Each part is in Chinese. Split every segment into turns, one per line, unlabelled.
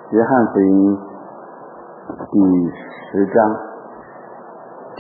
约翰福音第10章第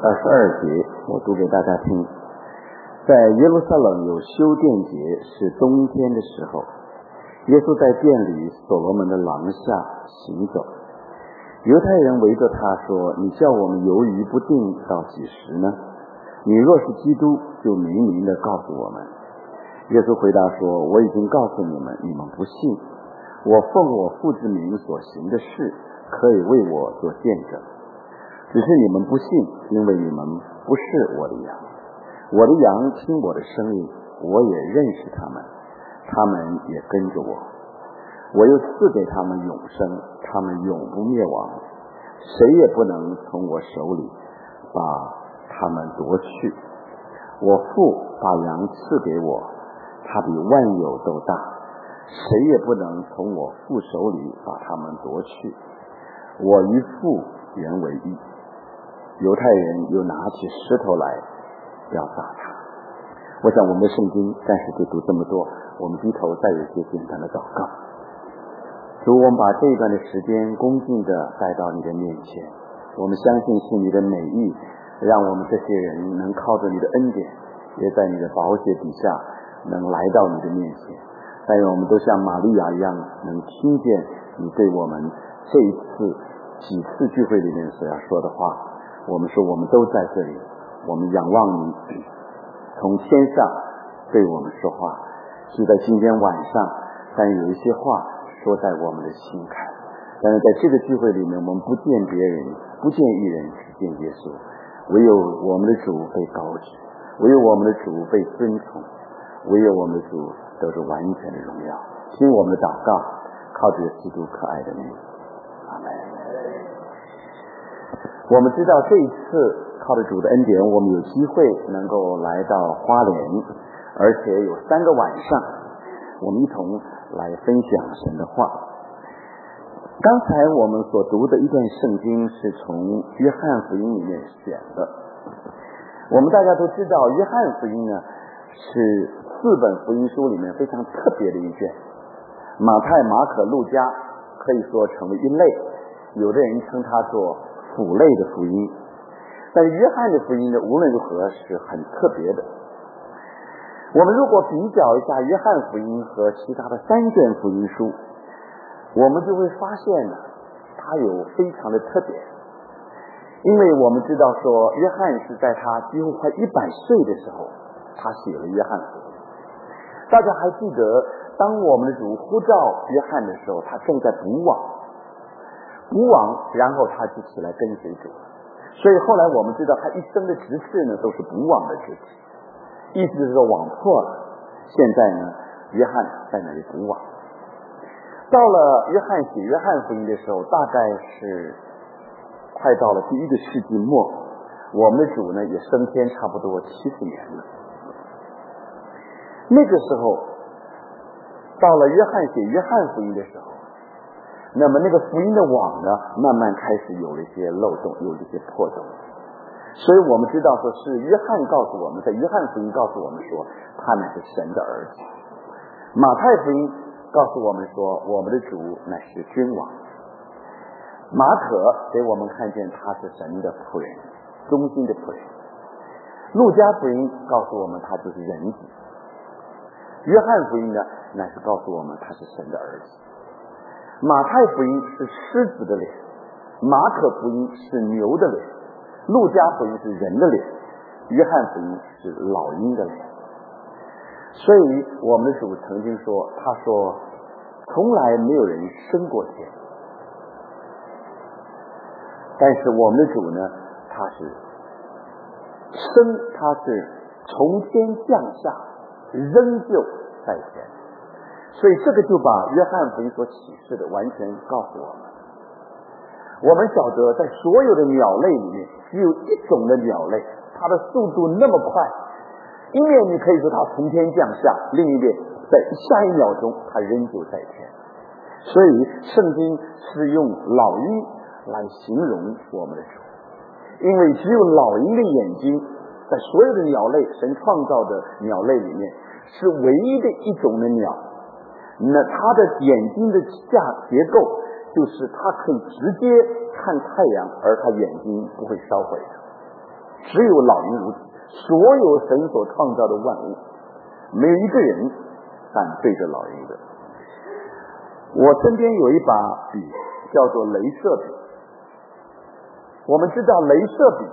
22节，我读给大家听。在耶路撒冷有修殿节，是冬天的时候，耶稣在殿里所罗门的廊下行走。犹太人围着他说：“你叫我们犹豫不定到几时呢？你若是基督，就明明地告诉我们。”耶稣回答说：“我已经告诉你们，你们不信。我奉我父之名所行的事，可以为我做见证。只是你们不信，因为你们不是我的羊。我的羊听我的声音，我也认识他们，他们也跟着我。我又赐给他们永生，他们永不灭亡，谁也不能从我手里把他们夺去。我父把羊赐给我，他比万有都大，谁也不能从我父手里把他们夺去。我与父原为一。”犹太人又拿起石头来要砸他。我想我们的圣经暂时就读这么多，我们低头再有一些简单的祷告。主，我们把这一段的时间恭敬地带到你的面前，我们相信是你的美意，让我们这些人能靠着你的恩典，也在你的宝血底下能来到你的面前。但愿我们都像玛利亚一样，能听见你对我们这一次几次聚会里面所要说的话。我们说我们都在这里，我们仰望你从天上对我们说话，是在今天晚上，但有一些话说在我们的心坎。但是在这个聚会里面，我们不见别人，不见一人，只见耶稣。唯有我们的主被高举，唯有我们的主被尊崇，唯有我们的主得着完全的荣耀。听我们的祷告，靠着基督可爱的名，阿们。我们知道这一次靠着主的恩典，我们有机会能够来到花莲，而且有3个晚上，我们一同来分享神的话。刚才我们所读的一段圣经是从约翰福音里面选的。我们大家都知道，约翰福音呢是4本福音书里面非常特别的一卷。马太、马可、路加可以说成为一类，有的人称它做辅类的福音，但是约翰的福音呢，无论如何是很特别的。我们如果比较一下约翰福音和其他的3卷福音书，我们就会发现呢，它有非常的特点。因为我们知道说，约翰是在他几乎快100岁的时候，他写了约翰福音。大家还记得，当我们的主呼召约翰的时候，他正在捕网，然后他就起来跟随主。所以后来我们知道他一生的职事呢，都是捕网的职事，意思是说网破了，现在呢约翰在那里捕网。到了约翰写约翰福音的时候，大概是快到了第1个世纪末，我们的主呢也升天差不多70年了。那个时候到了约翰写约翰福音的时候，那么那个福音的网呢，慢慢开始有了一些漏洞，有了一些破洞。所以我们知道说是约翰告诉我们，在约翰福音告诉我们说他乃是神的儿子。马太福音告诉我们说我们的主乃是君王。马可给我们看见他是神的仆人，忠心的仆人。路加福音告诉我们他就是人子。约翰福音呢，乃是告诉我们他是神的儿子。马太福音是狮子的脸，马可福音是牛的脸，路加福音是人的脸，约翰福音是老鹰的脸。所以我们的主曾经说，他说从来没有人升过天，但是我们的主呢，他是从天降下，仍旧在天。所以这个就把约翰福音所启示的完全告诉我们。我们晓得在所有的鸟类里面，只有一种的鸟类，它的速度那么快，一面你可以说它从天降下，另一面在下一秒钟它仍旧在天。所以圣经是用老鹰来形容我们的主，因为只有老鹰的眼睛，在所有的鸟类，神创造的鸟类里面是唯一的一种的鸟，那它的眼睛的结构就是他可以直接看太阳，而他眼睛不会烧毁的。只有老鹰如此，所有神所创造的万物，没有一个人敢对着老鹰的。我身边有一把笔，叫做雷射笔。我们知道雷射笔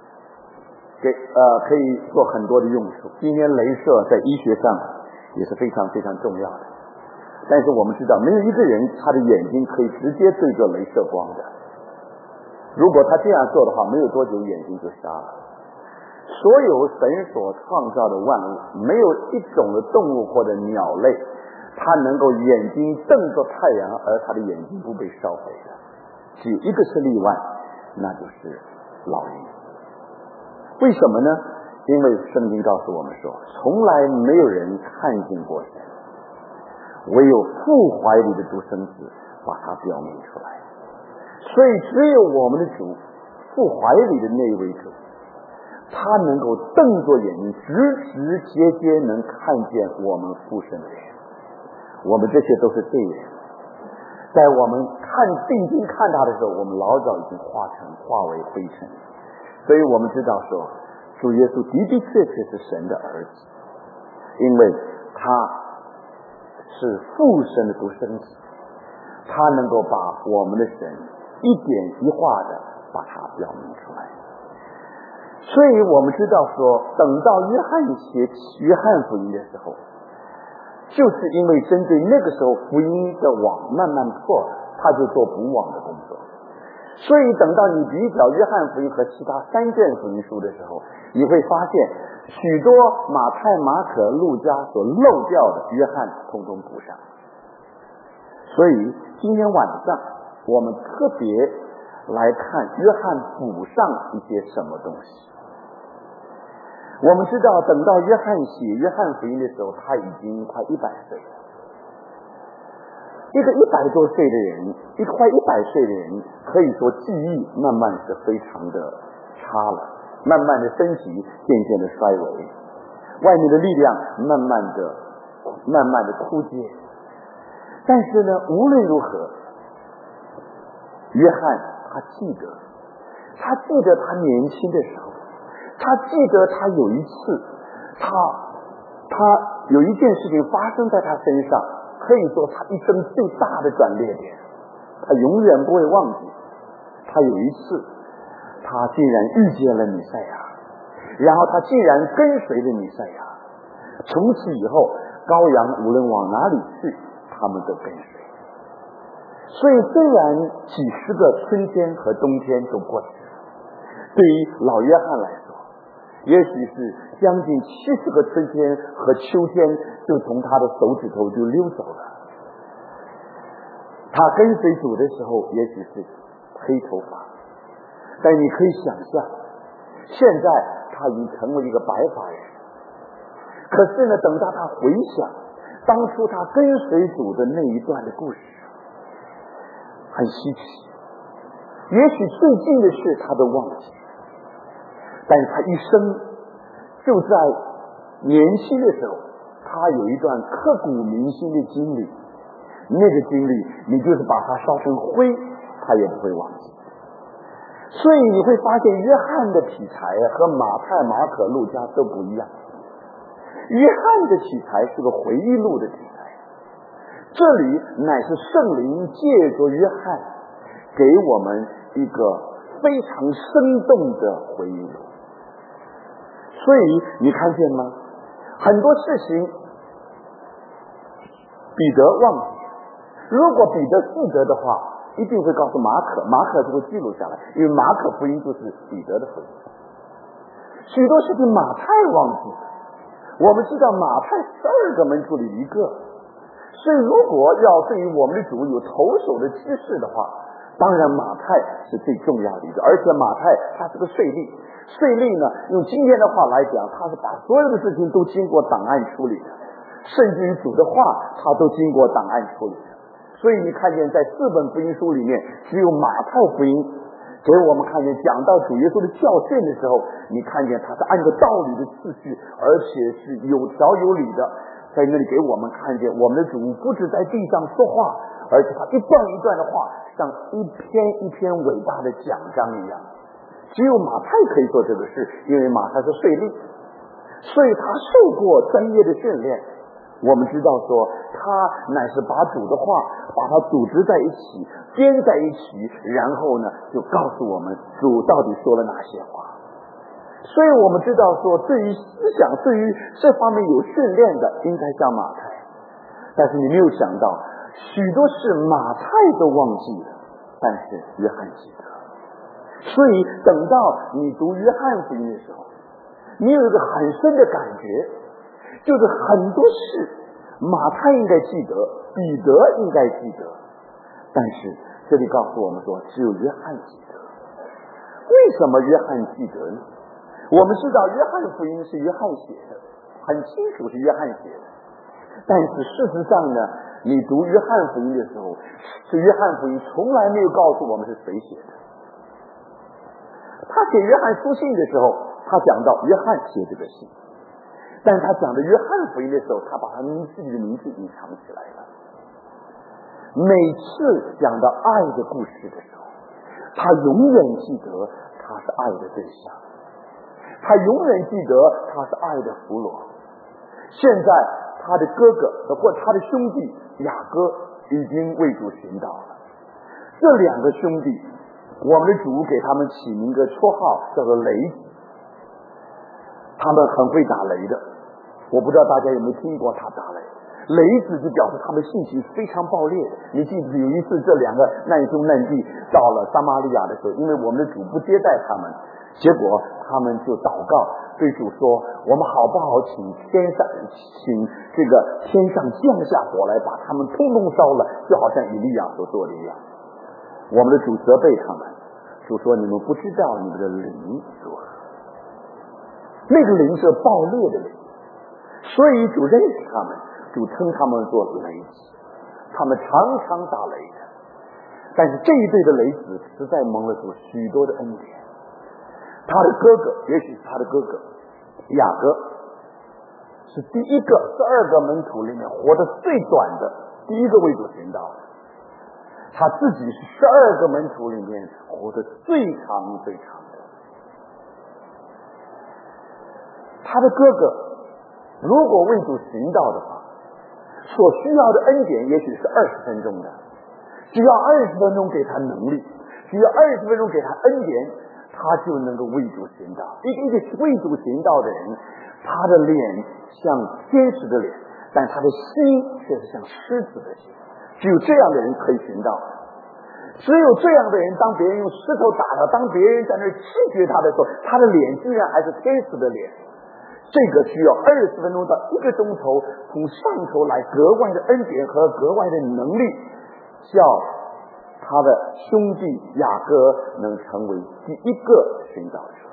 可以做很多的用处，今天雷射在医学上也是非常非常重要的。但是我们知道，没有一个人他的眼睛可以直接对着雷射光的。如果他这样做的话，没有多久眼睛就瞎了。所有神所创造的万物，没有一种的动物或者鸟类，它能够眼睛瞪着太阳，而它的眼睛不被烧毁的。只有一个是例外，那就是老鹰。为什么呢？因为圣经告诉我们说，从来没有人看见过神，唯有父怀里的独生子把它表明出来。所以只有我们的主，父怀里的那一位主，他能够瞪着眼睛，直接能看见我们父神的脸。我们这些都是罪人，在我们定睛看他的时候，我们老早已经化为灰尘。所以我们知道说，主耶稣的确是神的儿子，因为他是父神的独生子，他能够把我们的神一点一画的把它表明出来。所以我们知道说，等到约翰写约翰福音的时候，就是因为针对那个时候福音的网慢慢破了，他就做补网的工作。所以等到你比较约翰福音和其他3卷福音书的时候，你会发现许多马太、马可、路加所漏掉的，约翰统统补上。所以今天晚上我们特别来看约翰补上一些什么东西。我们知道，等到约翰写约翰福音的时候，他已经快100岁了。一个100多岁的人，一个快100岁的人，可以说记忆慢慢是非常的差了，慢慢的身体渐渐的衰微，外面的力量慢慢的枯竭。但是呢，无论如何，约翰他记得他年轻的时候，他记得他有一次，他有一件事情发生在他身上，可以说他一生最大的转捩点，他永远不会忘记。他有一次，他竟然遇见了弥赛亚，然后他竟然跟随了弥赛亚，从此以后，羔羊无论往哪里去，他们都跟随。所以虽然几十个春天和冬天都过去了，对于老约翰来说，也许是将近70个春天和秋天就从他的手指头就溜走了。他跟随主的时候也许是黑头发，但你可以想象，现在他已经成为一个白发人。可是呢，等到他回想当初他跟随主的那一段的故事，很稀奇，也许最近的事他都忘记，但是他一生就在年轻的时候，他有一段刻骨铭心的经历，那个经历你就是把它烧成灰，他也不会忘记。所以你会发现约翰的题材和马太、马可、路加都不一样。约翰的题材是个回忆录的题材，这里乃是圣灵借着约翰给我们一个非常生动的回忆录。所以你看见吗？很多事情彼得忘记，如果彼得记得的话，一定会告诉马可，马可就会记录下来，因为马可福音就是彼得的福音。许多事情马太忘记了，我们知道马太12个门徒里一个，所以如果要对于我们的主有头手的知识的话，当然马太是最重要的一个。而且马太他是个税吏，税吏呢，用今天的话来讲，他是把所有的事情都经过档案处理的，甚至于主的话他都经过档案处理的。所以你看见在4本福音书里面，只有马太福音给我们看见讲到主耶稣的教训的时候，你看见他是按照道理的次序，而且是有条有理的，在那里给我们看见我们的主不止在地上说话， 而且他一段一段的话像一篇一篇伟大的讲章一样。只有马太可以做这个事，因为马太是税吏，所以他受过专业的训练。我们知道说他乃是把主的话把它组织在一起，编在一起，然后呢就告诉我们主到底说了哪些话。所以我们知道说对于思想对于这方面有训练的应该像马太，但是你没有想到许多事马太都忘记了，但是约翰记得。所以等到你读约翰福音的时候，你有一个很深的感觉，就是很多事马太应该记得，彼得应该记得，但是这里告诉我们说只有约翰记得。为什么约翰记得呢？我们知道约翰福音是约翰写的，很清楚是约翰写的，但是事实上呢，你读约翰福音的时候，是约翰福音从来没有告诉我们是谁写的。他写约翰书信的时候，他讲到约翰写这个信，但是他讲的约翰福音的时候，他把他自己的名字隐藏起来了。每次讲到爱的故事的时候，他永远记得他是爱的对象，他永远记得他是爱的俘虏。现在他的哥哥或他的兄弟雅各已经为主寻道了，这两个兄弟我们的主给他们起名个绰号叫做雷子，他们很会打雷的。我不知道大家有没有听过他打雷，雷子就表示他们性情非常暴烈的。你记得有一次这两个难兄难弟到了撒玛利亚的时候，因为我们的主不接待他们，结果他们就祷告对主说，我们好不好请这个天上降下火来把他们通通烧了，就好像以利亚所做的一样。我们的主责备他们，主说你们不知道你们的灵如何，那个灵是暴烈的灵，所以主认识他们，主称他们做雷子，他们常常打雷的。但是这一对的雷子实在蒙了主许多的恩典。他的哥哥，也许是他的哥哥雅各，是第一个12个门徒里面活得最短的，第一个为主寻道的。他自己是12个门徒里面活得最长最长的。他的哥哥如果为主寻道的话，所需要的恩典也许是20分钟的，只要20分钟给他能力，只要20分钟给他恩典，他就能够为主寻道。一个为主寻道的人，他的脸像天使的脸，但他的心却是像狮子的心。只有这样的人可以寻道，只有这样的人，当别人用石头打他，当别人在那弃绝他的时候，他的脸居然还是天使的脸。这个需要20分钟到1个钟头，从上头来格外的恩典和格外的能力，叫他的兄弟雅各能成为第一个寻找者。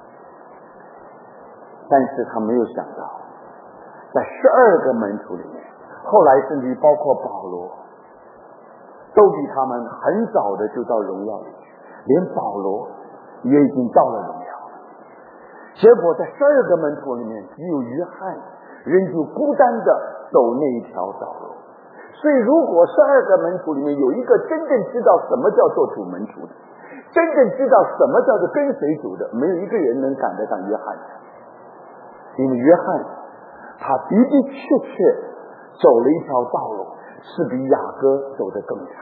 但是他没有想到，在12个门徒里面，后来甚至于包括保罗，都比他们很早的就到荣耀里去，连保罗也已经到了荣耀。结果在12个门徒里面，只有约翰仍旧孤单的走那一条道路。所以如果12个门徒里面有一个真正知道什么叫做主门徒的，真正知道什么叫做跟随主的，没有一个人能赶得上约翰。因为约翰他的的确确走了一条道路，是比雅各走得更长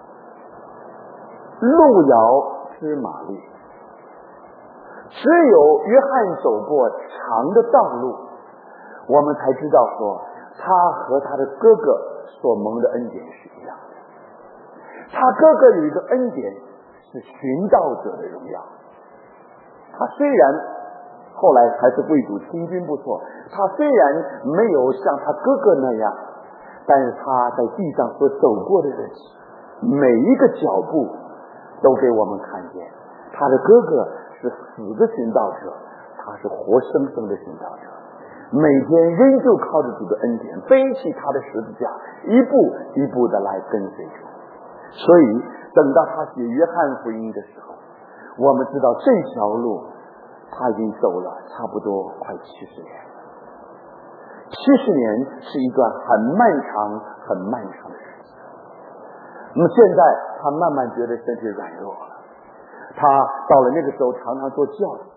的。路遥知马力，只有约翰走过长的道路，我们才知道说他和他的哥哥所蒙的恩典是一样的。他哥哥有一个恩典是寻道者的荣耀，他虽然后来还是为主亲军不错，他虽然没有像他哥哥那样，但是他在地上所走过的日子，每一个脚步都给我们看见他的哥哥是死的寻道者，他是活生生的寻道者，每天仍旧靠着主的恩典背起他的十字架，一步一步的来跟随主。所以等到他写约翰福音的时候，我们知道这条路他已经走了差不多快70年。70年是一段很漫长很漫长的日子。 那么现在他慢慢觉得身体软弱了，他到了那个时候常常做教导，